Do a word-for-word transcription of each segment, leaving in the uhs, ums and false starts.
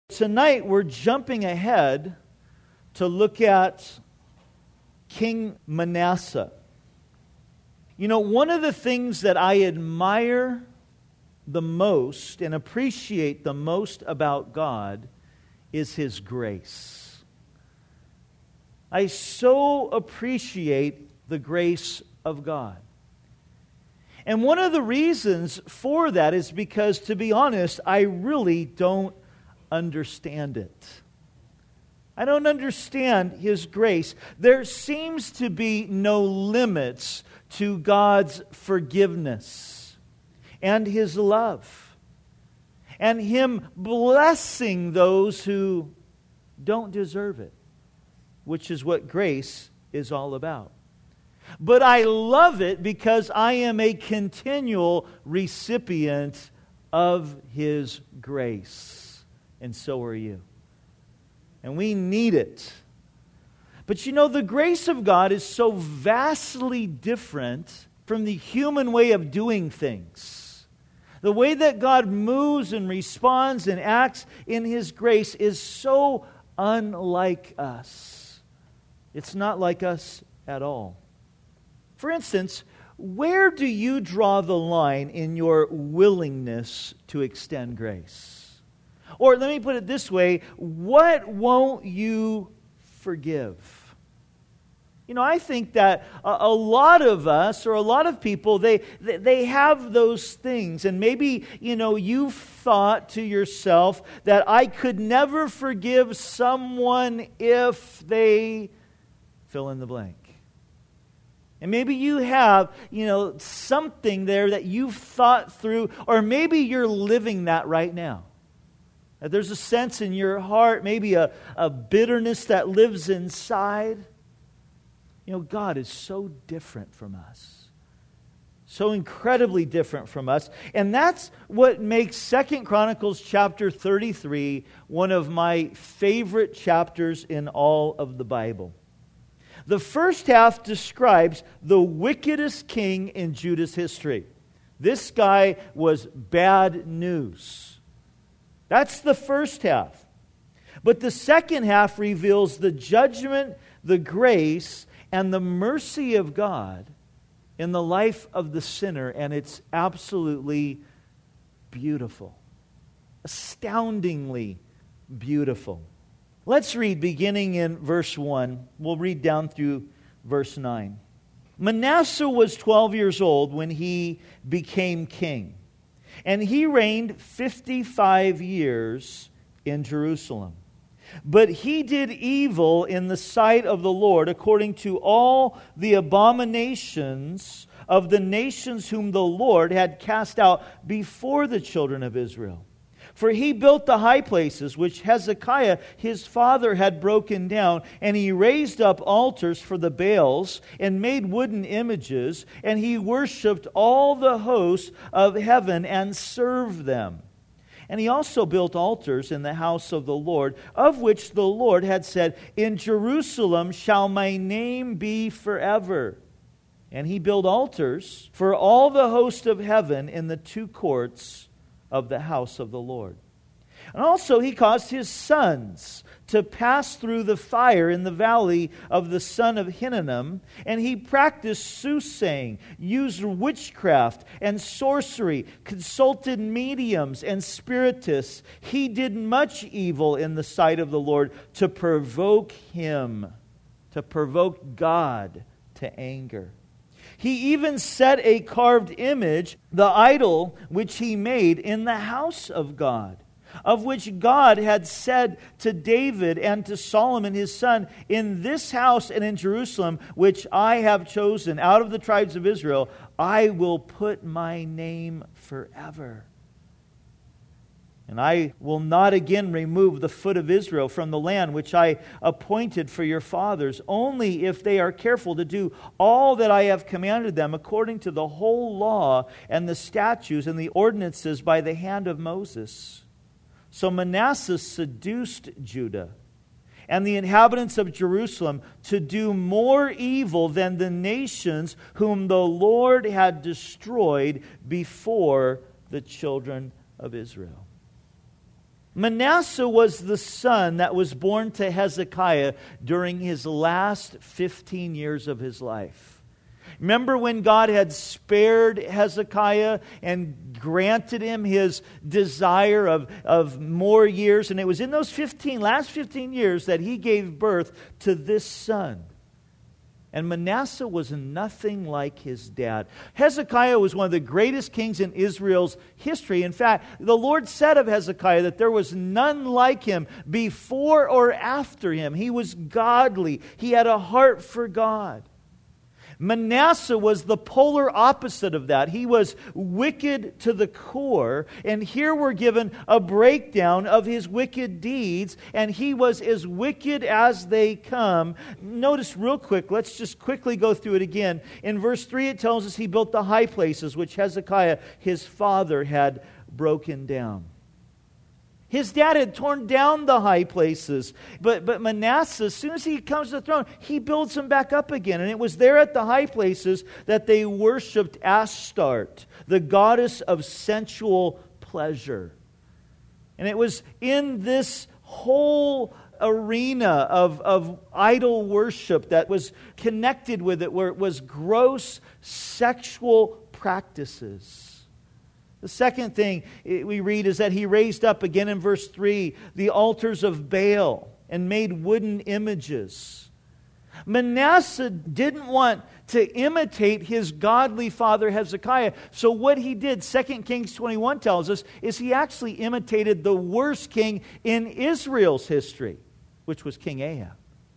Tonight we're jumping ahead to look at King Manasseh. You know, one of the things that I admire the most and appreciate the most about God is His grace. I so appreciate the grace of God. And one of the reasons for that is because, to be honest, I really don't understand it. I don't understand His grace. There seems to be no limits to God's forgiveness and His love and Him blessing those who don't deserve it, which is what grace is all about. But I love it because I am a continual recipient of His grace. And so are you. And we need it. But you know, the grace of God is so vastly different from the human way of doing things. The way that God moves and responds and acts in His grace is so unlike us. It's not like us at all. For instance, where do you draw the line in your willingness to extend grace? Or let me put it this way, what won't you forgive? You know, I think that a, a lot of us, or a lot of people, they, they have those things. And maybe, you know, you've thought to yourself that I could never forgive someone if they fill in the blank. And maybe you have, you know, something there that you've thought through, or maybe you're living that right now. That there's a sense in your heart, maybe a, a bitterness that lives inside. You know, God is so different from us. So incredibly different from us. And that's what makes Second Chronicles chapter thirty-three one of my favorite chapters in all of the Bible. The first half describes the wickedest king in Judah's history. This guy was bad news. That's the first half. But the second half reveals the judgment, the grace, and the mercy of God in the life of the sinner. And it's absolutely beautiful. Astoundingly beautiful. Let's read beginning in verse one. We'll read down through verse nine. Manasseh was twelve years old when he became king. And he reigned fifty-five years in Jerusalem. But he did evil in the sight of the Lord, according to all the abominations of the nations whom the Lord had cast out before the children of Israel. For he built the high places which Hezekiah his father had broken down, and he raised up altars for the Baals, and made wooden images, and he worshipped all the hosts of heaven and served them. And he also built altars in the house of the Lord, of which the Lord had said, In Jerusalem shall my name be forever. And he built altars for all the host of heaven in the two courts of the house of the Lord. And also he caused his sons to pass through the fire in the valley of the son of Hinnom, and he practiced soothsaying, used witchcraft and sorcery, consulted mediums and spiritists. He did much evil in the sight of the Lord to provoke him, to provoke God to anger. He even set a carved image, the idol which he made in the house of God, of which God had said to David and to Solomon his son, In this house and in Jerusalem, which I have chosen out of the tribes of Israel, I will put my name forever. And I will not again remove the foot of Israel from the land which I appointed for your fathers, only if they are careful to do all that I have commanded them according to the whole law and the statutes and the ordinances by the hand of Moses. So Manasseh seduced Judah and the inhabitants of Jerusalem to do more evil than the nations whom the Lord had destroyed before the children of Israel. Manasseh was the son that was born to Hezekiah during his last fifteen years of his life. Remember when God had spared Hezekiah and granted him his desire of, of more years? And it was in those fifteen, last fifteen years that he gave birth to this son. And Manasseh was nothing like his dad. Hezekiah was one of the greatest kings in Israel's history. In fact, the Lord said of Hezekiah that there was none like him before or after him. He was godly. He had a heart for God. Manasseh was the polar opposite of that. He was wicked to the core. And here we're given a breakdown of his wicked deeds. And he was as wicked as they come. Notice real quick, let's just quickly go through it again. In verse three it tells us he built the high places which Hezekiah, his father, had broken down. His dad had torn down the high places, but, but Manasseh, as soon as he comes to the throne, he builds them back up again. And it was there at the high places that they worshipped Astarte, the goddess of sensual pleasure. And it was in this whole arena of, of idol worship that was connected with it, where it was gross sexual practices. The second thing we read is that he raised up, again in verse three, the altars of Baal and made wooden images. Manasseh didn't want to imitate his godly father Hezekiah. So what he did, Second Kings twenty-one tells us, is he actually imitated the worst king in Israel's history, which was King Ahab.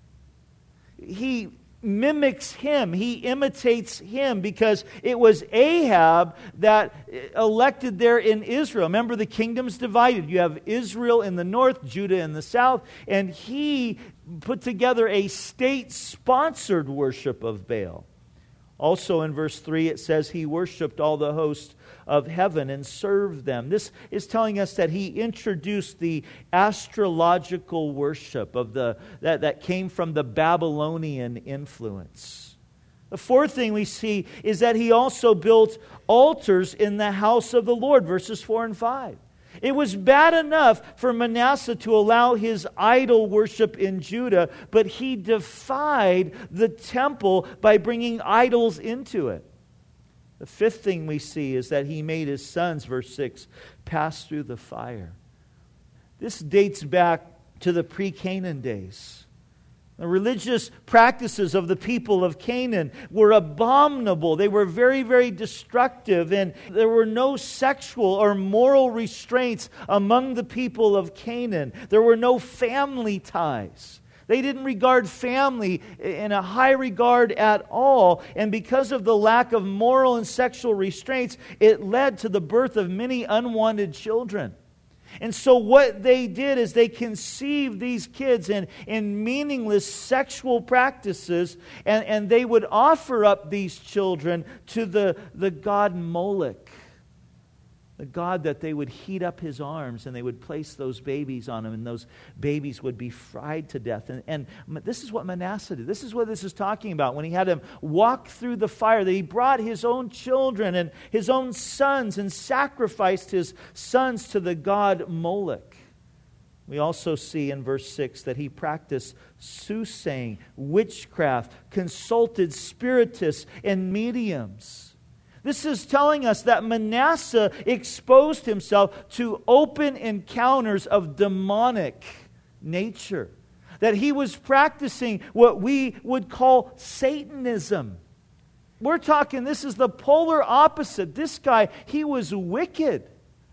He mimics him. He imitates him because it was Ahab that elected there in Israel. Remember, the kingdom's divided. You have Israel in the north, Judah in the south, and he put together a state-sponsored worship of Baal. Also in verse three it says he worshipped all the hosts of heaven and served them. This is telling us that he introduced the astrological worship of the that, that came from the Babylonian influence. The fourth thing we see is that he also built altars in the house of the Lord, verses four and five. It was bad enough for Manasseh to allow his idol worship in Judah, but he defied the temple by bringing idols into it. The fifth thing we see is that he made his sons, verse six, pass through the fire. This dates back to the pre-Canaan days. The religious practices of the people of Canaan were abominable. They were very, very destructive, and there were no sexual or moral restraints among the people of Canaan. There were no family ties. They didn't regard family in a high regard at all. And because of the lack of moral and sexual restraints, it led to the birth of many unwanted children. And so what they did is they conceived these kids in, in meaningless sexual practices, and, and they would offer up these children to the, the god Moloch, the god that they would heat up his arms, and they would place those babies on him, and those babies would be fried to death. And, and this is what Manasseh did. This is what this is talking about when he had him walk through the fire, that he brought his own children and his own sons and sacrificed his sons to the god Moloch. We also see in verse six that he practiced soothsaying, witchcraft, consulted spiritists and mediums. This is telling us that Manasseh exposed himself to open encounters of demonic nature. That he was practicing what we would call Satanism. We're talking, this is the polar opposite. This guy, he was wicked.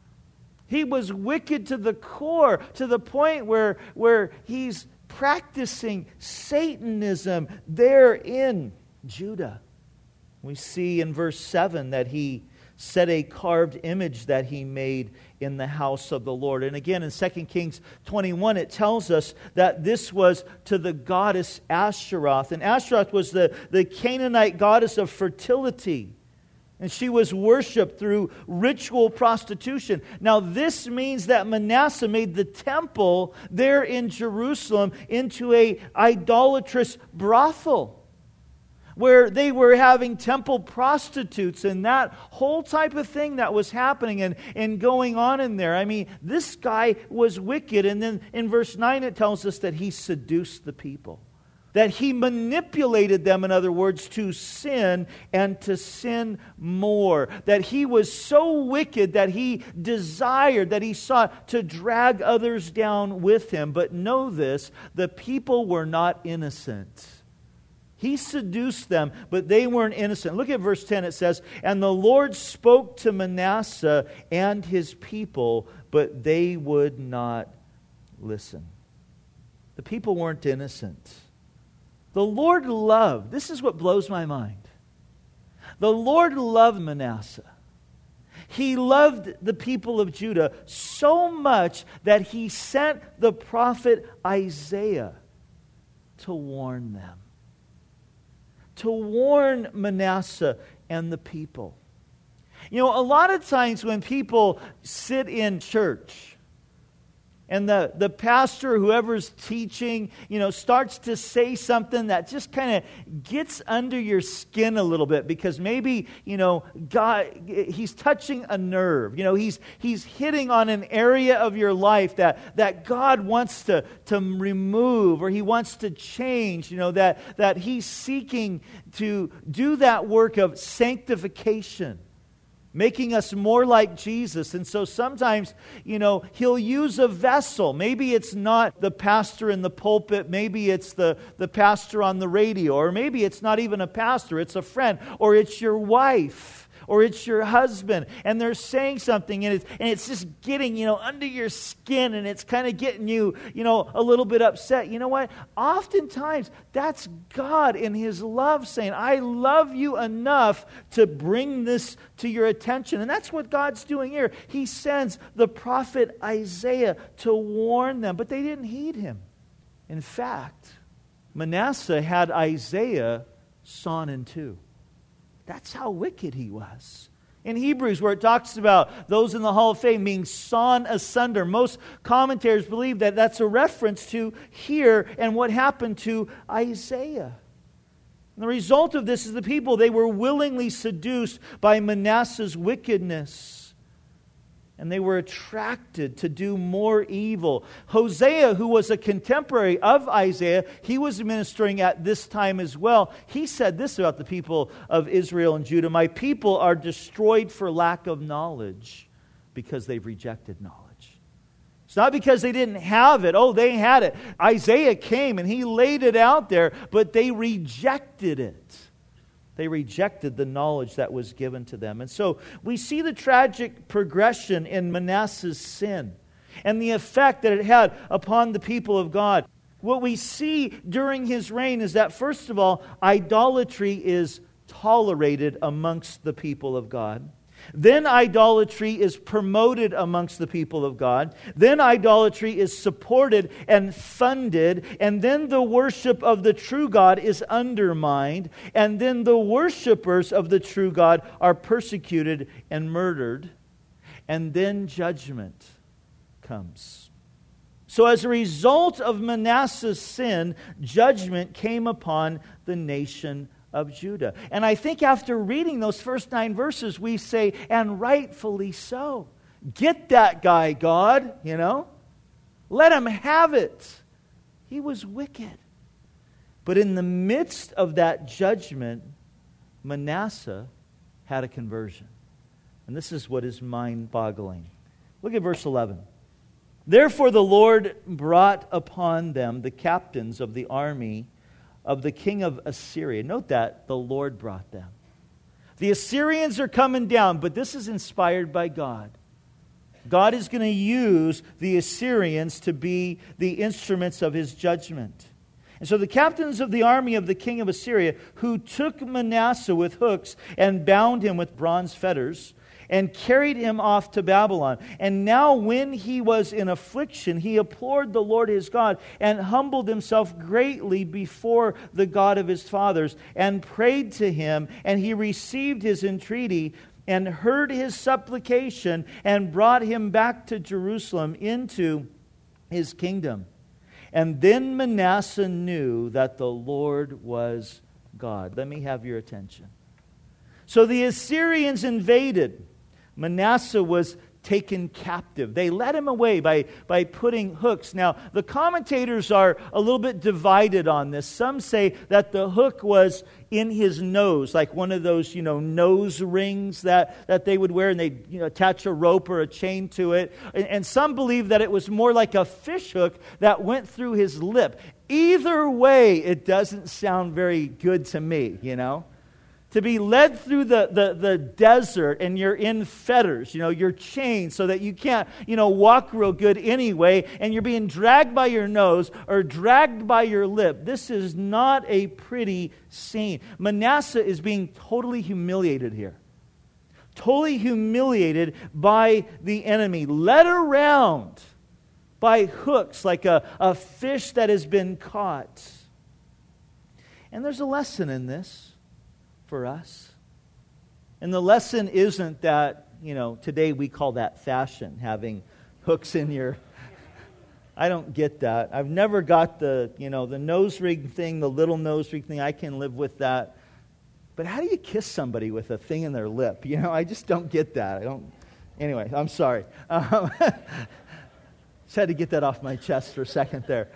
He was wicked to the core, to the point where, where he's practicing Satanism there in Judah. We see in verse seven that he set a carved image that he made in the house of the Lord. And again, in Second Kings twenty-one, it tells us that this was to the goddess Ashtaroth. And Ashtaroth was the, the Canaanite goddess of fertility. And she was worshipped through ritual prostitution. Now, this means that Manasseh made the temple there in Jerusalem into an idolatrous brothel. where they were having temple prostitutes and that whole type of thing that was happening and, and going on in there. I mean, this guy was wicked. And then in verse nine it tells us that he seduced the people. That he manipulated them, in other words, to sin and to sin more. That he was so wicked that he desired, that he sought to drag others down with him. But know this, the people were not innocent. He seduced them, but they weren't innocent. Look at verse ten, it says, "And the Lord spoke to Manasseh and his people, but they would not listen." The people weren't innocent. The Lord loved, this is what blows my mind. The Lord loved Manasseh. He loved the people of Judah so much that He sent the prophet Isaiah to warn them. To warn Manasseh and the people. You know, a lot of times when people sit in church, and the, the pastor, whoever's teaching, you know, starts to say something that just kind of gets under your skin a little bit because maybe, you know, God, He's touching a nerve. You know, He's He's hitting on an area of your life that, that God wants to, to remove or He wants to change. You know, that, that He's seeking to do that work of sanctification. Making us more like Jesus. And so sometimes, you know, He'll use a vessel. Maybe it's not the pastor in the pulpit. Maybe it's the, the pastor on the radio. Or maybe it's not even a pastor. It's a friend. Or it's your wife. Or it's your husband. And they're saying something and it's, and it's just getting, you know, under your skin. And it's kind of getting you, you know, a little bit upset. You know what? Oftentimes, that's God in His love saying, I love you enough to bring this to your attention. And that's what God's doing here. He sends the prophet Isaiah to warn them. But they didn't heed him. In fact, Manasseh had Isaiah sawn in two. That's how wicked he was. In Hebrews, where it talks about those in the Hall of Fame being sawn asunder, most commentators believe that that's a reference to here and what happened to Isaiah. And the result of this is the people, they were willingly seduced by Manasseh's wickedness. And they were attracted to do more evil. Hosea, who was a contemporary of Isaiah, he was ministering at this time as well. He said this about the people of Israel and Judah: "My people are destroyed for lack of knowledge because they've rejected knowledge." It's not because they didn't have it. Oh, they had it. Isaiah came and he laid it out there, but they rejected it. They rejected the knowledge that was given to them. And so we see the tragic progression in Manasseh's sin and the effect that it had upon the people of God. What we see during his reign is that, first of all, idolatry is tolerated amongst the people of God. Then idolatry is promoted amongst the people of God. Then idolatry is supported and funded. And then the worship of the true God is undermined. And then the worshipers of the true God are persecuted and murdered. And then judgment comes. So as a result of Manasseh's sin, judgment came upon the nation of Judah. And I think after reading those first nine verses, we say, and rightfully so. Get that guy, God, you know. Let him have it. He was wicked. But in the midst of that judgment, Manasseh had a conversion. And this is what is mind-boggling. Look at verse eleven. "Therefore the Lord brought upon them the captains of the army of the king of Assyria." Note that, the Lord brought them. The Assyrians are coming down, but this is inspired by God. God is going to use the Assyrians to be the instruments of His judgment. And so the captains of the army of the king of Assyria, who took Manasseh with hooks and bound him with bronze fetters, and carried him off to Babylon. And now when he was in affliction, he implored the Lord his God, and humbled himself greatly before the God of his fathers, and prayed to Him, and He received his entreaty, and heard his supplication, and brought him back to Jerusalem into his kingdom. And then Manasseh knew that the Lord was God. Let me have your attention. So the Assyrians invaded. Manasseh was taken captive. They led him away by, by putting hooks. Now, the commentators are a little bit divided on this. Some say that the hook was in his nose, like one of those, you know, nose rings that, that they would wear, and they'd, you know, attach a rope or a chain to it. And, and some believe that it was more like a fish hook that went through his lip. Either way, it doesn't sound very good to me, you know. To be led through the, the, the desert and you're in fetters, you know, you're chained so that you can't, you know, walk real good anyway, and you're being dragged by your nose or dragged by your lip. This is not a pretty scene. Manasseh is being totally humiliated here. Totally humiliated by the enemy. Led around by hooks like a, a fish that has been caught. And there's a lesson in this for us. And the lesson isn't that, you know, today we call that fashion, having hooks in your... I don't get that. I've never got the, you know, the nose ring thing, the little nose ring thing. I can live with that. But how do you kiss somebody with a thing in their lip? You know, I just don't get that. I don't... Anyway, I'm sorry. Um, just had to get that off my chest for a second there.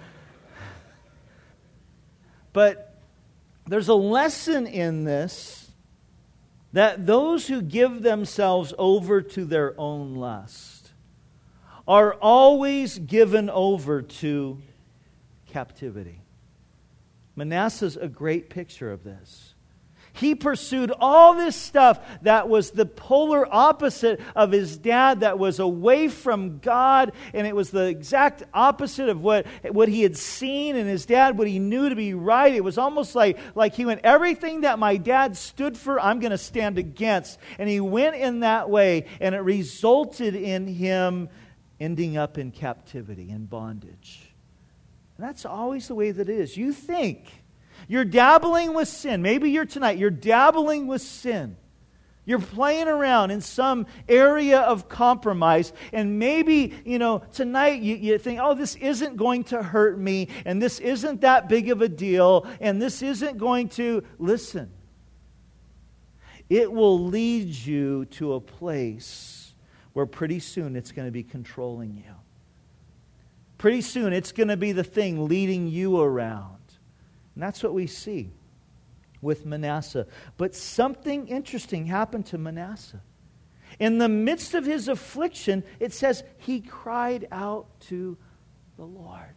But there's a lesson in this, that those who give themselves over to their own lust are always given over to captivity. Manasseh's a great picture of this. He pursued all this stuff that was the polar opposite of his dad, that was away from God, and it was the exact opposite of what, what he had seen in his dad, what he knew to be right. It was almost like, like he went, everything that my dad stood for, I'm going to stand against. And he went in that way, and it resulted in him ending up in captivity, in bondage. And that's always the way that it is. You think you're dabbling with sin. Maybe you're tonight, you're dabbling with sin. You're playing around in some area of compromise, and maybe, you know, tonight you, you think, oh, this isn't going to hurt me, and this isn't that big of a deal, and this isn't going to... Listen, it will lead you to a place where pretty soon it's going to be controlling you. Pretty soon it's going to be the thing leading you around. And that's what we see with Manasseh. But something interesting happened to Manasseh. In the midst of his affliction, it says he cried out to the Lord.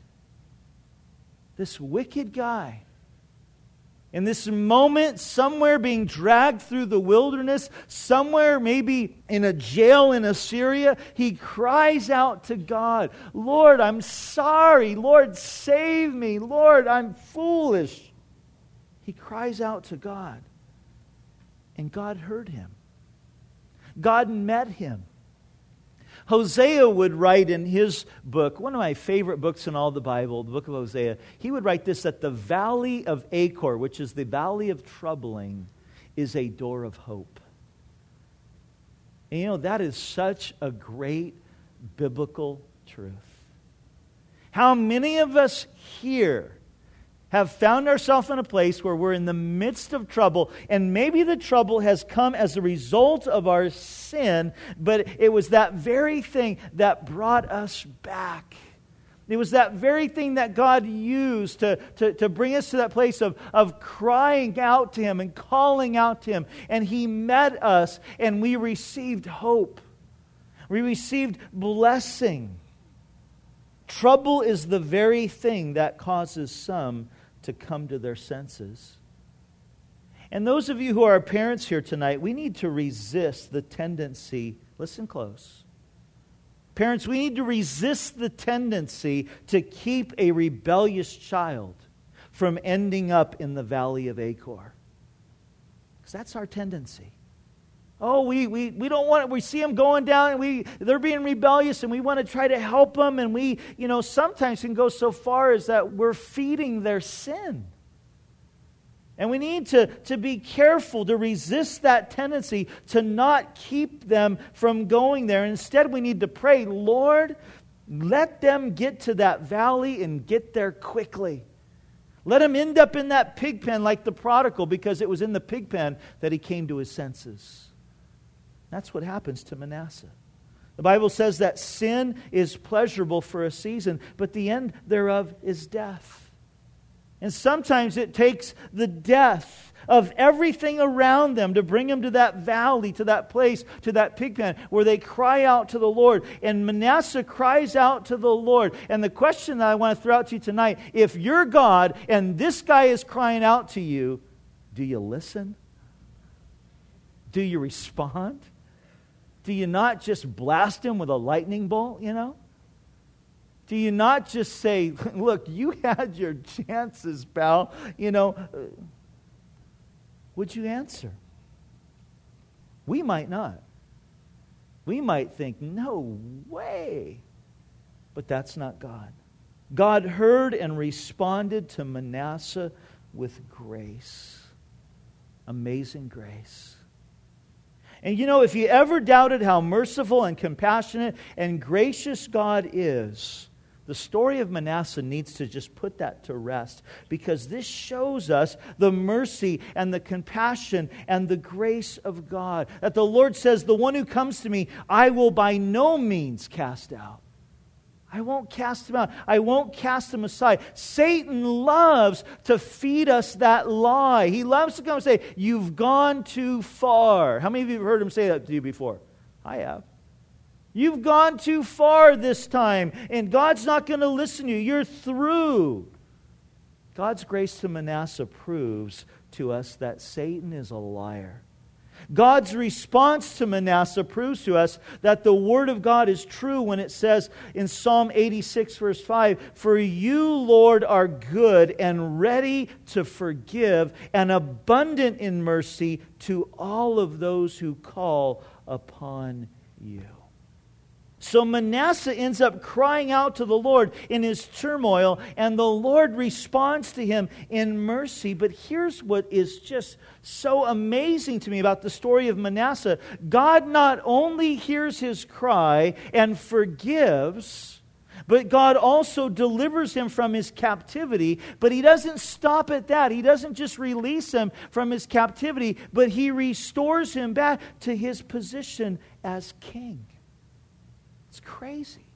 This wicked guy, in this moment, somewhere being dragged through the wilderness, somewhere maybe in a jail in Assyria, he cries out to God, Lord, I'm sorry. Lord, save me. Lord, I'm foolish. He cries out to God. And God heard him. God met him. Hosea would write in his book, one of my favorite books in all the Bible, the book of Hosea, he would write this, that the valley of Achor, which is the valley of troubling, is a door of hope. And you know, that is such a great biblical truth. How many of us here have found ourselves in a place where we're in the midst of trouble, and maybe the trouble has come as a result of our sin, but it was that very thing that brought us back. It was that very thing that God used to, to, to bring us to that place of, of crying out to Him and calling out to Him. And He met us, and we received hope. We received blessing. Trouble is the very thing that causes some to come to their senses. And those of you who are parents here tonight, we need to resist the tendency, listen close. Parents, we need to resist the tendency to keep a rebellious child from ending up in the valley of Achor. Because that's our tendency. Oh, we, we, we don't want it. We see them going down and we they're being rebellious and we want to try to help them. And we, you know, sometimes can go so far as that we're feeding their sin. And we need to, to be careful to resist that tendency to not keep them from going there. Instead, we need to pray, Lord, let them get to that valley and get there quickly. Let him end up in that pig pen like the prodigal, because it was in the pig pen that he came to his senses. That's what happens to Manasseh. The Bible says that sin is pleasurable for a season, but the end thereof is death. And sometimes it takes the death of everything around them to bring them to that valley, to that place, to that pig pen, where they cry out to the Lord. And Manasseh cries out to the Lord. And the question that I want to throw out to you tonight, if you're God and this guy is crying out to you, do you listen? Do you respond? Do you not just blast him with a lightning bolt, you know? Do you not just say, look, you had your chances, pal, you know? Would you answer? We might not. We might think, no way. But that's not God. God heard and responded to Manasseh with grace. Amazing grace. And you know, if you ever doubted how merciful and compassionate and gracious God is, the story of Manasseh needs to just put that to rest, because this shows us the mercy and the compassion and the grace of God. That the Lord says, the one who comes to me, I will by no means cast out. I won't cast him out. I won't cast him aside. Satan loves to feed us that lie. He loves to come and say, you've gone too far. How many of you have heard him say that to you before? I have. You've gone too far this time, and God's not going to listen to you. You're through. God's grace to Manasseh proves to us that Satan is a liar. God's response to Manasseh proves to us that the Word of God is true when it says in Psalm eighty-six, verse five, for you, Lord, are good and ready to forgive and abundant in mercy to all of those who call upon you. So Manasseh ends up crying out to the Lord in his turmoil, and the Lord responds to him in mercy. But here's what is just so amazing to me about the story of Manasseh. God not only hears his cry and forgives, but God also delivers him from his captivity. But he doesn't stop at that. He doesn't just release him from his captivity, but he restores him back to his position as king. It's crazy.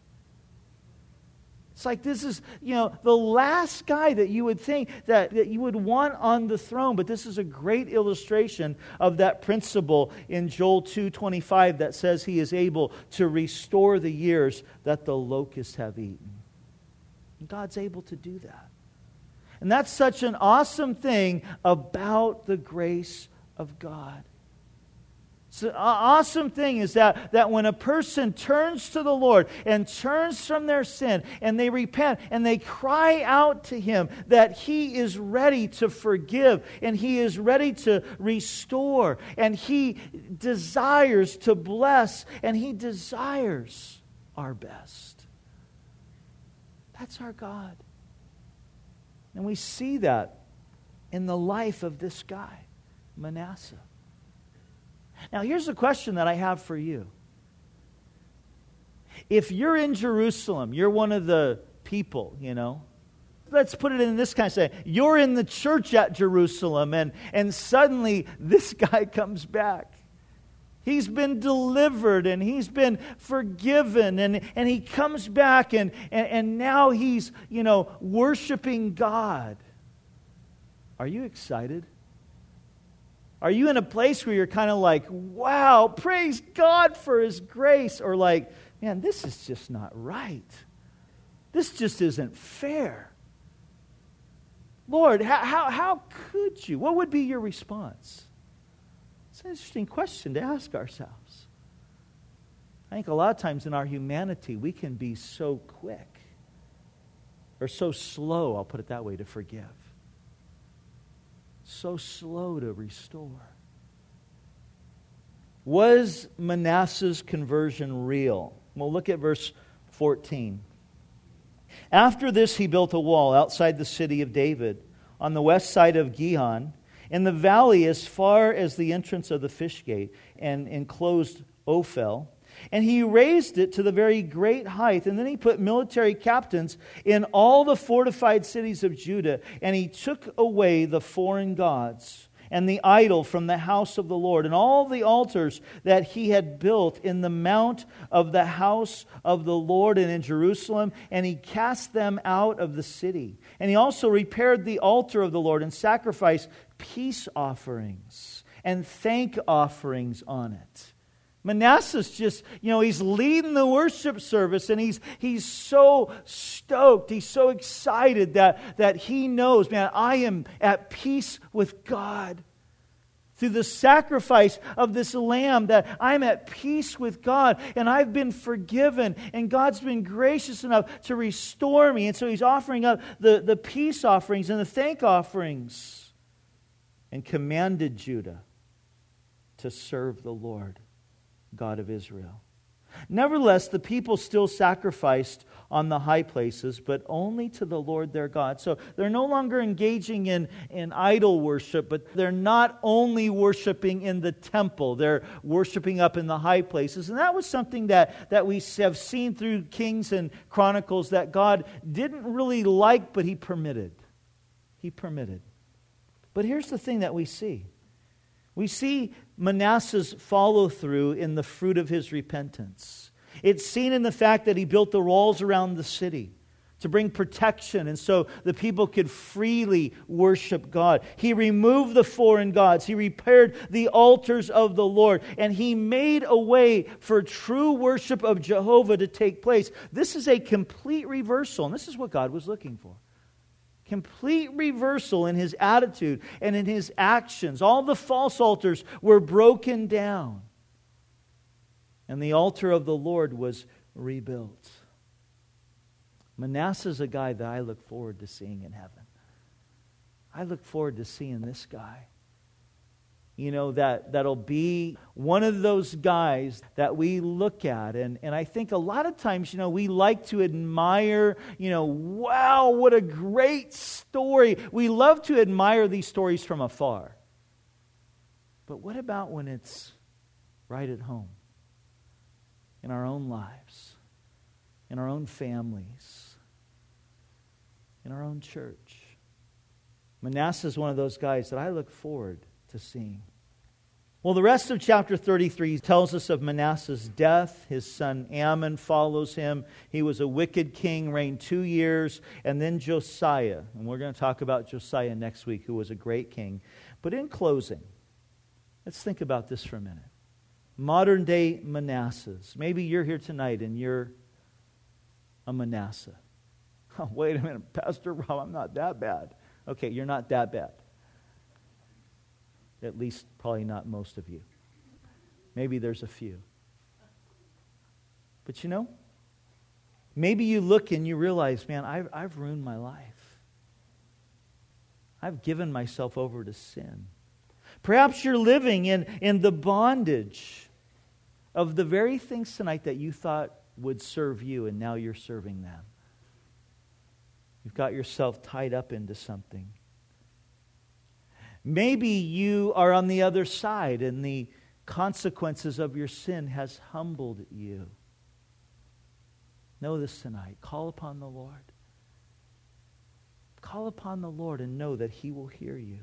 It's like this is, you know, the last guy that you would think that, that you would want on the throne. But this is a great illustration of that principle in Joel two twenty-five that says he is able to restore the years that the locusts have eaten. And God's able to do that. And that's such an awesome thing about the grace of God. So, an awesome thing is that, that when a person turns to the Lord and turns from their sin and they repent and they cry out to Him, that He is ready to forgive and He is ready to restore and He desires to bless and He desires our best. That's our God. And we see that in the life of this guy, Manasseh. Now, here's a question that I have for you. If you're in Jerusalem, you're one of the people, you know. Let's put it in this kind of way. You're in the church at Jerusalem, and, and suddenly this guy comes back. He's been delivered, and he's been forgiven, and, and he comes back, and, and, and now he's, you know, worshiping God. Are you excited? Are you in a place where you're kind of like, wow, praise God for His grace? Or like, man, this is just not right. This just isn't fair. Lord, how, how, how could you? What would be your response? It's an interesting question to ask ourselves. I think a lot of times in our humanity, we can be so quick or so slow, I'll put it that way, to forgive. So slow to restore. Was Manasseh's conversion real? Well, look at verse fourteen. After this, he built a wall outside the city of David, on the west side of Gihon, in the valley as far as the entrance of the fish gate, and enclosed Ophel. And he raised it to the very great height. And then he put military captains in all the fortified cities of Judah. And he took away the foreign gods and the idol from the house of the Lord, and all the altars that he had built in the mount of the house of the Lord and in Jerusalem, and he cast them out of the city. And he also repaired the altar of the Lord and sacrificed peace offerings and thank offerings on it. Manasseh's just, you know, he's leading the worship service, and he's he's so stoked, he's so excited that, that he knows, man, I am at peace with God. Through the sacrifice of this lamb, that I'm at peace with God, and I've been forgiven, and God's been gracious enough to restore me. And so he's offering up the, the peace offerings and the thank offerings, and commanded Judah to serve the Lord God of Israel. Nevertheless, the people still sacrificed on the high places, but only to the Lord their God. So they're no longer engaging in, in idol worship, but they're not only worshiping in the temple, they're worshiping up in the high places. And that was something that, that we have seen through Kings and Chronicles that God didn't really like, but He permitted. He permitted. But here's the thing that we see. We see Manasseh's follow-through in the fruit of his repentance. It's seen in the fact that he built the walls around the city to bring protection, and so the people could freely worship God. He removed the foreign gods. He repaired the altars of the Lord, and he made a way for true worship of Jehovah to take place. This is a complete reversal, and this is what God was looking for. Complete reversal in his attitude and in his actions. All the false altars were broken down, and the altar of the Lord was rebuilt. Manasseh's a guy that I look forward to seeing in heaven. I look forward to seeing this guy. You know, that, that'll be one of those guys that we look at. And, and I think a lot of times, you know, we like to admire, you know, wow, what a great story. We love to admire these stories from afar. But what about when it's right at home? In our own lives, in our own families, in our own church. Manasseh is one of those guys that I look forward to seeing. Well, the rest of chapter thirty-three tells us of Manasseh's death. His son Amon follows him. He was a wicked king, reigned two years, and then Josiah. And we're going to talk about Josiah next week, who was a great king. But in closing, let's think about this for a minute. Modern day Manassehs. Maybe you're here tonight and you're a Manasseh. Oh, wait a minute, Pastor Rob, I'm not that bad. Okay, you're not that bad. At least probably not most of you. Maybe there's a few. But you know, maybe you look and you realize, man, I've, I've ruined my life. I've given myself over to sin. Perhaps you're living in, in the bondage of the very things tonight that you thought would serve you, and now you're serving them. You've got yourself tied up into something. Maybe you are on the other side and the consequences of your sin has humbled you. Know this tonight. Call upon the Lord. Call upon the Lord and know that He will hear you.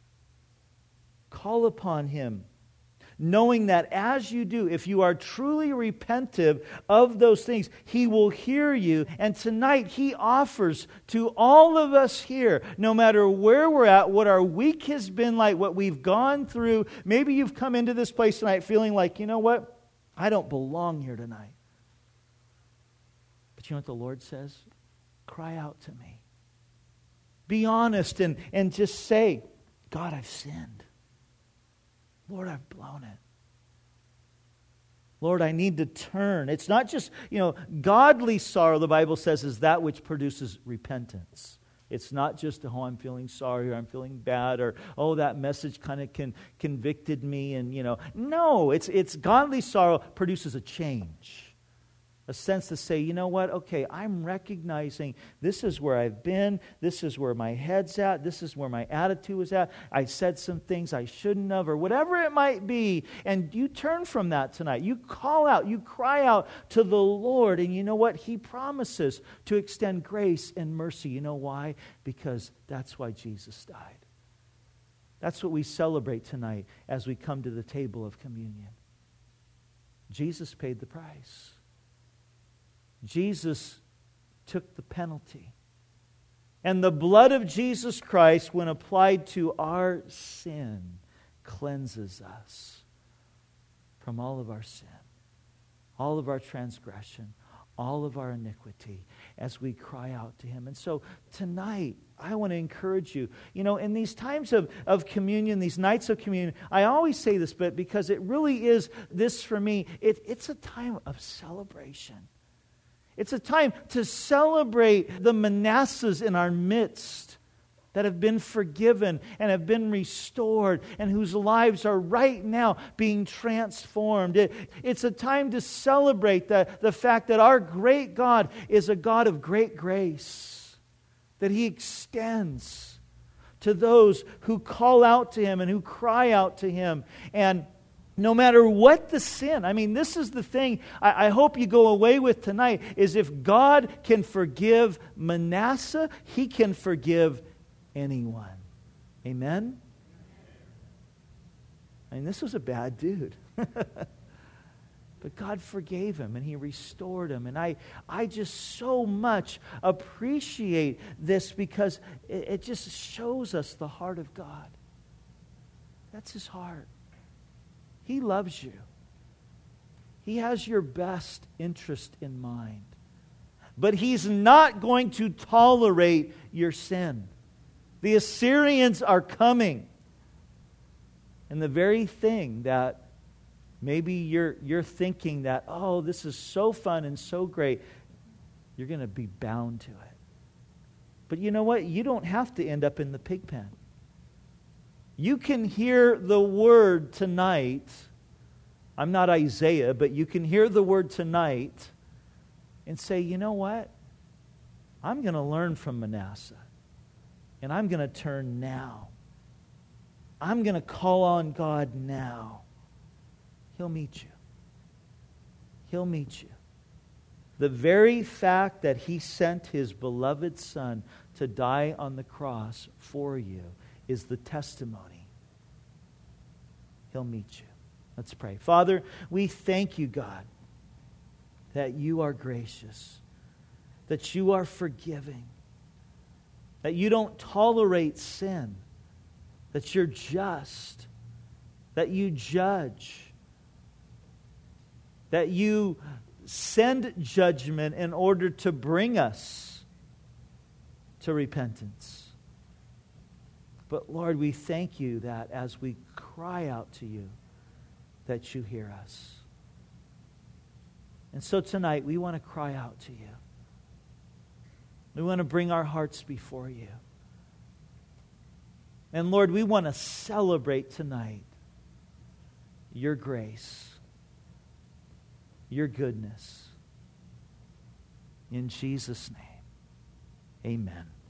Call upon Him, knowing that as you do, if you are truly repentive of those things, He will hear you. And tonight He offers to all of us here, no matter where we're at, what our week has been like, what we've gone through. Maybe you've come into this place tonight feeling like, you know what? I don't belong here tonight. But you know what the Lord says? Cry out to me. Be honest and, and just say, God, I've sinned. Lord, I've blown it. Lord, I need to turn. It's not just, you know, godly sorrow, the Bible says, is that which produces repentance. It's not just, oh, I'm feeling sorry, or I'm feeling bad, or, oh, that message kind of con- convicted me, and, you know. No, it's, it's godly sorrow produces a change. A sense to say, you know what, okay, I'm recognizing this is where I've been, this is where my head's at, this is where my attitude was at, I said some things I shouldn't have, or whatever it might be, and you turn from that tonight. You call out, you cry out to the Lord, and you know what? He promises to extend grace and mercy. You know why? Because that's why Jesus died. That's what we celebrate tonight as we come to the table of communion. Jesus paid the price. Jesus took the penalty. And the blood of Jesus Christ, when applied to our sin, cleanses us from all of our sin, all of our transgression, all of our iniquity, as we cry out to Him. And so tonight, I want to encourage you, you know, in these times of, of communion, these nights of communion, I always say this, but because it really is this for me, it, it's a time of celebration. It's a time to celebrate the Manassehs in our midst that have been forgiven and have been restored and whose lives are right now being transformed. It, it's a time to celebrate the, the fact that our great God is a God of great grace, that He extends to those who call out to Him and who cry out to Him. And no matter what the sin, I mean, this is the thing I, I hope you go away with tonight, is if God can forgive Manasseh, He can forgive anyone. Amen? I mean, this was a bad dude. But God forgave him and He restored him. And I, I just so much appreciate this because it, it just shows us the heart of God. That's His heart. He loves you. He has your best interest in mind. But He's not going to tolerate your sin. The Assyrians are coming. And the very thing that maybe you're, you're thinking that, oh, this is so fun and so great, you're going to be bound to it. But you know what? You don't have to end up in the pig pen. You can hear the word tonight. I'm not Isaiah, but you can hear the word tonight and say, you know what? I'm going to learn from Manasseh. And I'm going to turn now. I'm going to call on God now. He'll meet you. He'll meet you. The very fact that He sent His beloved Son to die on the cross for you is the testimony. He'll meet you. Let's pray. Father, we thank You, God, that You are gracious, that You are forgiving, that You don't tolerate sin, that You're just, that You judge, that You send judgment in order to bring us to repentance. But Lord, we thank You that as we cry out to You, that You hear us. And so tonight we want to cry out to You. We want to bring our hearts before You. And Lord, we want to celebrate tonight Your grace, Your goodness. In Jesus' name, amen.